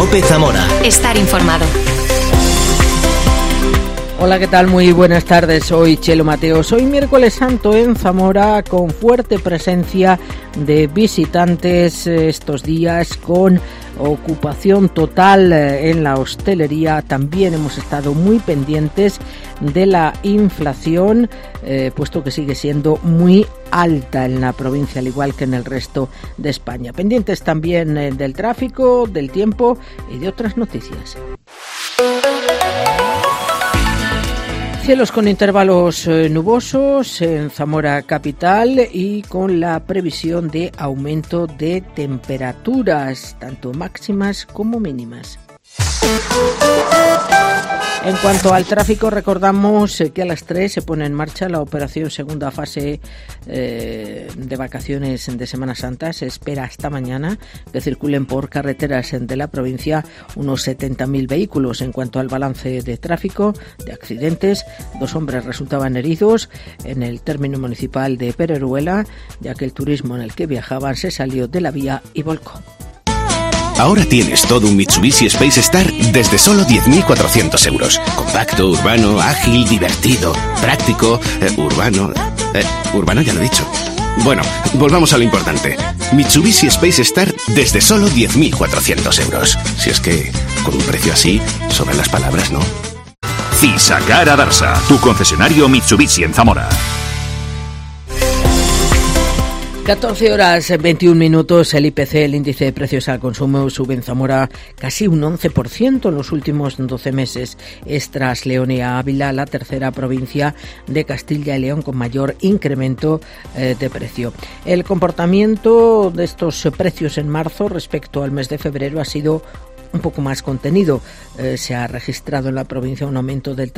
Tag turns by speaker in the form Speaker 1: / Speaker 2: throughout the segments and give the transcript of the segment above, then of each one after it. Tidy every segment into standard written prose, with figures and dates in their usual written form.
Speaker 1: COPE Zamora.
Speaker 2: Estar informado.
Speaker 3: Hola, ¿qué tal? Muy buenas tardes, soy Chelo Mateos. Hoy miércoles santo en Zamora, con fuerte presencia de visitantes estos días, con ocupación total en la hostelería. También hemos estado muy pendientes de la inflación, puesto que sigue siendo muy alta en la provincia, al igual que en el resto de España. Pendientes también del tráfico, del tiempo y de otras noticias. Cielos con intervalos nubosos en Zamora capital y con la previsión de aumento de temperaturas, tanto máximas como mínimas. En cuanto al tráfico, recordamos que a las 3 se pone en marcha la operación segunda fase de vacaciones de Semana Santa. Se espera hasta mañana que circulen por carreteras de la provincia unos 70.000 vehículos. En cuanto al balance de tráfico, de accidentes, 2 hombres resultaban heridos en el término municipal de Pereruela, ya que el turismo en el que viajaban se salió de la vía y volcó.
Speaker 1: Ahora tienes todo un Mitsubishi Space Star desde solo 10.400 euros. Compacto, urbano, ágil, divertido, práctico, urbano... urbano ya lo he dicho. Bueno, volvamos a lo importante. Mitsubishi Space Star desde solo 10.400 euros. Si es que, con un precio así, sobran las palabras, ¿no?
Speaker 4: Cisakar Adarsa, tu concesionario Mitsubishi en Zamora.
Speaker 3: 14 horas 21 minutos, el IPC, el índice de precios al consumo, sube en Zamora casi un 11% en los últimos 12 meses. Es tras León y Ávila la tercera provincia de Castilla y León con mayor incremento de precio. El comportamiento de estos precios en marzo respecto al mes de febrero ha sido un poco más contenido. Se ha registrado en la provincia un aumento del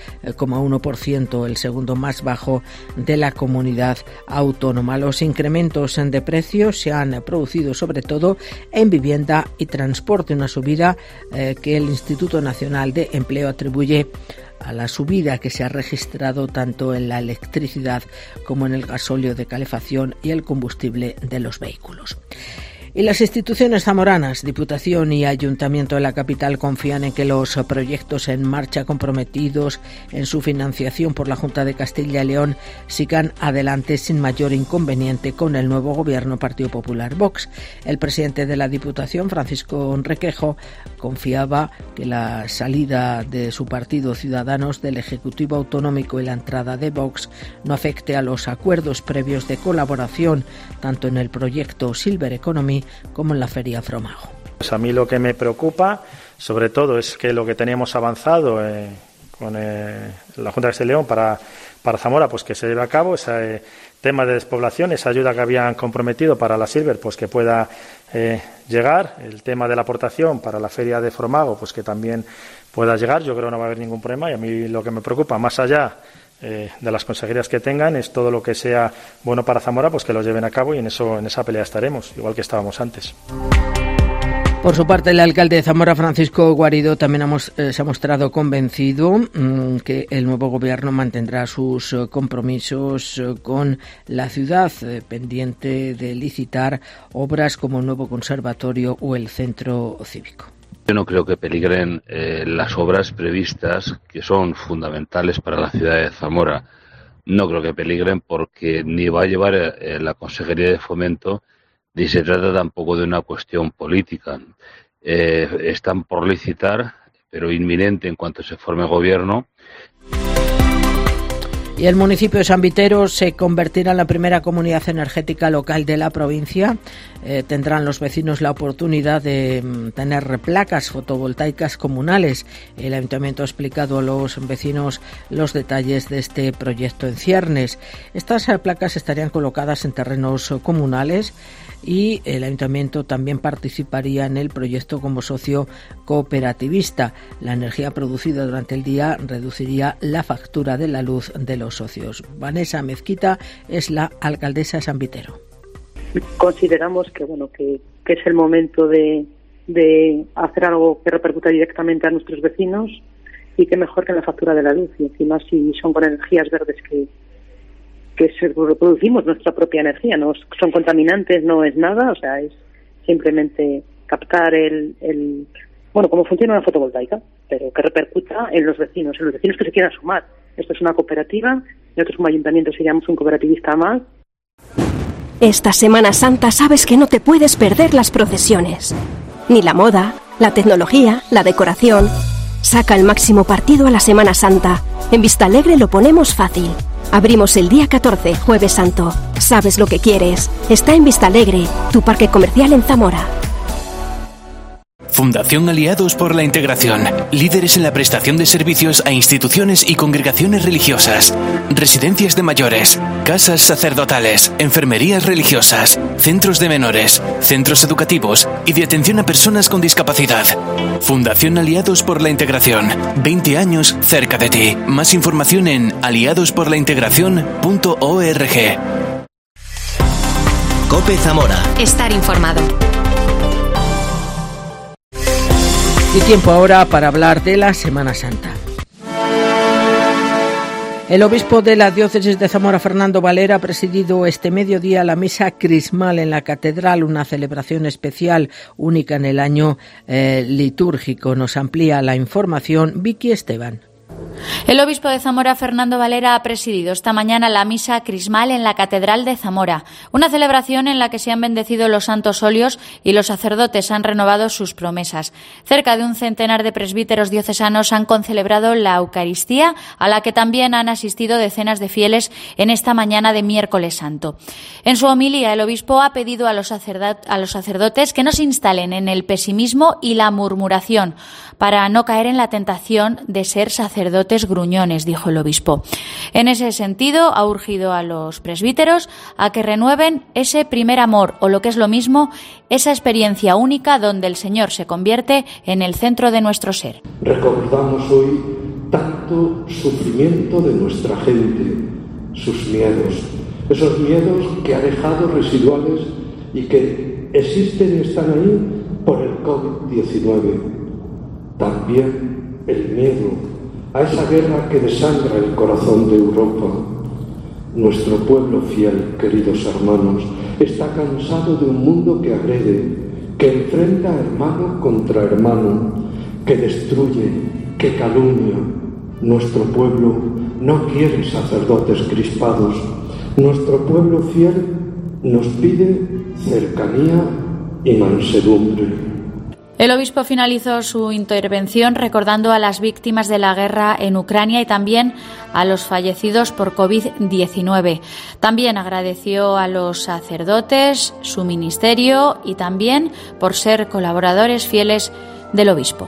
Speaker 3: 3,1%, el segundo más bajo de la comunidad autónoma. Los incrementos de precios se han producido sobre todo en vivienda y transporte, una subida que el Instituto Nacional de Empleo atribuye a la subida que se ha registrado tanto en la electricidad como en el gasóleo de calefacción y el combustible de los vehículos. Y las instituciones zamoranas, Diputación y Ayuntamiento de la capital, confían en que los proyectos en marcha comprometidos en su financiación por la Junta de Castilla y León sigan adelante sin mayor inconveniente con el nuevo gobierno Partido Popular Vox. El presidente de la Diputación, Francisco Requejo, confiaba que la salida de su partido Ciudadanos del Ejecutivo Autonómico y la entrada de Vox no afecte a los acuerdos previos de colaboración tanto en el proyecto Silver Economy como en la Feria Fromago.
Speaker 5: Pues a mí lo que me preocupa, sobre todo, es que lo que teníamos avanzado con la Junta de Castilla y León para Zamora, pues que se lleve a cabo ese tema de despoblación, esa ayuda que habían comprometido para la Silver, pues que pueda llegar, el tema de la aportación para la Feria de Fromago, pues que también pueda llegar. Yo creo que no va a haber ningún problema, y a mí lo que me preocupa, más allá de las consejerías que tengan, es todo lo que sea bueno para Zamora, pues que lo lleven a cabo, y en esa pelea estaremos, igual que estábamos antes.
Speaker 3: Por su parte, el alcalde de Zamora, Francisco Guarido, también se ha mostrado convencido que el nuevo gobierno mantendrá sus compromisos con la ciudad, pendiente de licitar obras como el nuevo conservatorio o el centro cívico.
Speaker 6: Yo no creo que peligren las obras previstas, que son fundamentales para la ciudad de Zamora. No creo que peligren, porque ni va a llevar la Consejería de Fomento, ni se trata tampoco de una cuestión política. Están por licitar, pero inminente en cuanto se forme gobierno.
Speaker 3: Y el municipio de San Vitero se convertirá en la primera comunidad energética local de la provincia. Tendrán los vecinos la oportunidad de tener placas fotovoltaicas comunales. El ayuntamiento ha explicado a los vecinos los detalles de este proyecto en ciernes. Estas placas estarían colocadas en terrenos comunales y el ayuntamiento también participaría en el proyecto como socio cooperativista. La energía producida durante el día reduciría la factura de la luz de los socios. Vanessa Mezquita es la alcaldesa de San Vitero.
Speaker 7: Consideramos que es el momento de hacer algo que repercuta directamente a nuestros vecinos, y que mejor que en la factura de la luz, y encima si son con energías verdes que producimos nuestra propia energía, no son contaminantes, no es nada, o sea, es simplemente captar el bueno, cómo funciona una fotovoltaica, pero que repercuta en los vecinos que se quieran sumar. Esto es una cooperativa, nosotros como ayuntamiento seríamos un cooperativista más.
Speaker 2: Esta Semana Santa sabes que no te puedes perder las procesiones. Ni la moda, la tecnología, la decoración. Saca el máximo partido a la Semana Santa. En Vistalegre lo ponemos fácil. Abrimos el día 14, Jueves Santo. Sabes lo que quieres. Está en Vistalegre, tu parque comercial en Zamora.
Speaker 8: Fundación Aliados por la Integración. Líderes en la prestación de servicios a instituciones y congregaciones religiosas, residencias de mayores, casas sacerdotales, enfermerías religiosas, centros de menores, centros educativos y de atención a personas con discapacidad. Fundación Aliados por la Integración. 20 años cerca de ti. Más información en aliadosporlaintegración.org.
Speaker 9: COPE Zamora.
Speaker 2: Estar informado.
Speaker 3: Y tiempo ahora para hablar de la Semana Santa. El obispo de la diócesis de Zamora, Fernando Valera, ha presidido este mediodía la misa crismal en la catedral, una celebración especial única en el año litúrgico. Nos amplía la información Vicky Esteban.
Speaker 10: El obispo de Zamora, Fernando Valera, ha presidido esta mañana la misa crismal en la Catedral de Zamora, una celebración en la que se han bendecido los santos óleos y los sacerdotes han renovado sus promesas. Cerca de un centenar de presbíteros diocesanos han concelebrado la Eucaristía, a la que también han asistido decenas de fieles en esta mañana de Miércoles Santo. En su homilía, el obispo ha pedido a los sacerdotes que no se instalen en el pesimismo y la murmuración, para no caer en la tentación de ser sacerdotes gruñones, dijo el obispo. En ese sentido, ha urgido a los presbíteros a que renueven ese primer amor, o lo que es lo mismo, esa experiencia única donde el Señor se convierte en el centro de nuestro ser.
Speaker 11: Recordamos hoy tanto sufrimiento de nuestra gente, sus miedos, esos miedos que ha dejado residuales y que existen y están ahí por el COVID-19. También el miedo a esa guerra que desangra el corazón de Europa. Nuestro pueblo fiel, queridos hermanos, está cansado de un mundo que agrede, que enfrenta hermano contra hermano, que destruye, que calumnia. Nuestro pueblo no quiere sacerdotes crispados. Nuestro pueblo fiel nos pide cercanía y mansedumbre.
Speaker 10: El obispo finalizó su intervención recordando a las víctimas de la guerra en Ucrania y también a los fallecidos por COVID-19. También agradeció a los sacerdotes su ministerio y también por ser colaboradores fieles del obispo.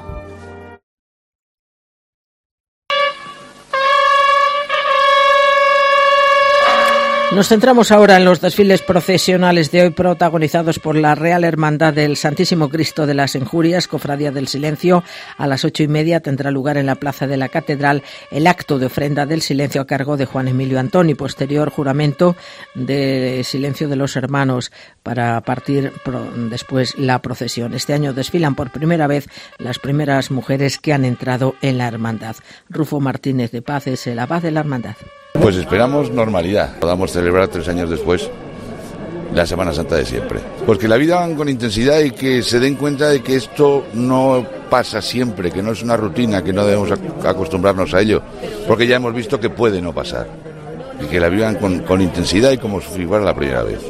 Speaker 3: Nos centramos ahora en los desfiles procesionales de hoy protagonizados por la Real Hermandad del Santísimo Cristo de las Injurias, Cofradía del Silencio. A las 8:30 tendrá lugar en la Plaza de la Catedral el acto de ofrenda del silencio a cargo de Juan Emilio Antón y posterior juramento de silencio de los hermanos para partir después la procesión. Este año desfilan por primera vez las primeras mujeres que han entrado en la hermandad. Rufo Martínez de Paz es el abad de la hermandad.
Speaker 12: Pues esperamos normalidad. Podamos celebrar 3 años después la Semana Santa de siempre. Pues que la vivan con intensidad y que se den cuenta de que esto no pasa siempre, que no es una rutina, que no debemos acostumbrarnos a ello, porque ya hemos visto que puede no pasar. Y que la vivan con intensidad y como si fuera la primera vez.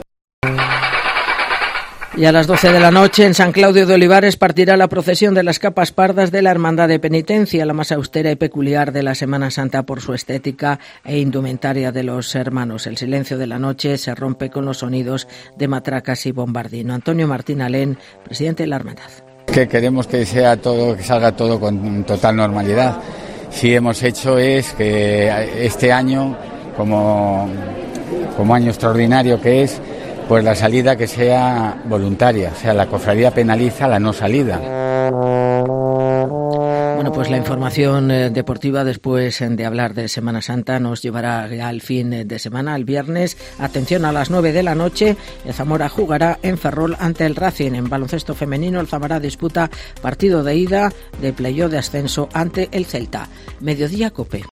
Speaker 3: Y a las 12 de la noche en San Claudio de Olivares partirá la procesión de las capas pardas de la Hermandad de Penitencia, la más austera y peculiar de la Semana Santa por su estética e indumentaria de los hermanos. El silencio de la noche se rompe con los sonidos de matracas y bombardino. Antonio Martín Alén, presidente de la Hermandad.
Speaker 13: Que queremos que sea todo, que salga todo con total normalidad. Si hemos hecho es que este año, como año extraordinario que es, pues la salida que sea voluntaria, o sea, la cofradía penaliza la no salida.
Speaker 3: Bueno, pues la información deportiva después de hablar de Semana Santa nos llevará al fin de semana, el viernes. Atención, a las 9 de la noche, el Zamora jugará en Ferrol ante el Racing. En baloncesto femenino, el Zamora disputa partido de ida de playoff de ascenso ante el Celta. Mediodía, COPE.